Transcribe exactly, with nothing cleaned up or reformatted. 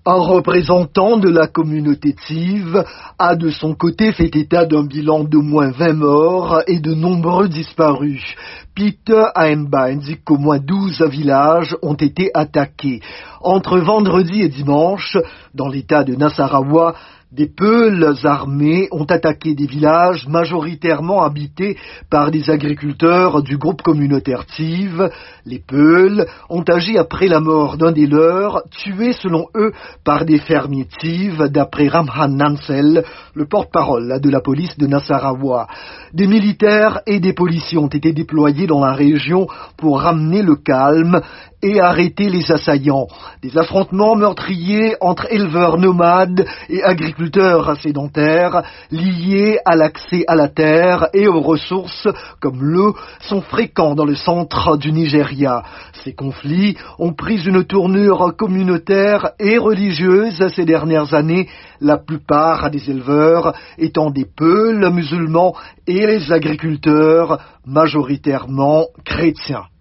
Un représentant de la communauté Tiv a de son côté fait état d'un bilan d'au moins vingt morts et de nombreux disparus. Peter Aemba indique qu'au moins douze villages ont été attaqués. Entre vendredi et dimanche, dans l'état de Nasarawa, des Peuls armés ont attaqué des villages majoritairement habités par des agriculteurs du groupe communautaire Tiv. Les Peuls ont agi après la mort d'un des leurs, tué selon eux par des fermiers Tiv, d'après Ramhan Nansel, le porte-parole de la police de Nasarawa. Des militaires et des policiers ont été déployés dans la région pour ramener le calme et arrêter les assaillants. Des affrontements meurtriers entre éleveurs nomades et agriculteurs sédentaires liés à l'accès à la terre et aux ressources comme l'eau sont fréquents dans le centre du Nigeria. Ces conflits ont pris une tournure communautaire et religieuse ces dernières années, la plupart des éleveurs étant des Peuls musulmans et les agriculteurs majoritairement chrétiens.